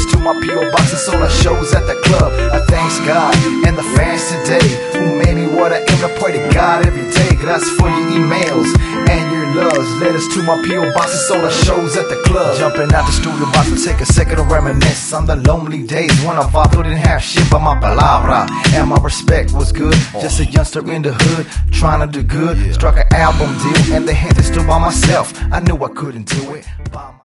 letters to my P.O. box and sold our shows at the club. I thanks God and the fans today who made me what I am. I pray to God every day. Gracias for your emails and your loves. Letters to my P.O. box and sold our shows at the club. Jumping out the studio box to take a second to reminisce on the lonely days when I vato didn't have shit but my palabra. And my respect was good. Just a youngster in the hood trying to do good. Struck an album deal and the hint is still by myself. I knew I couldn't do it.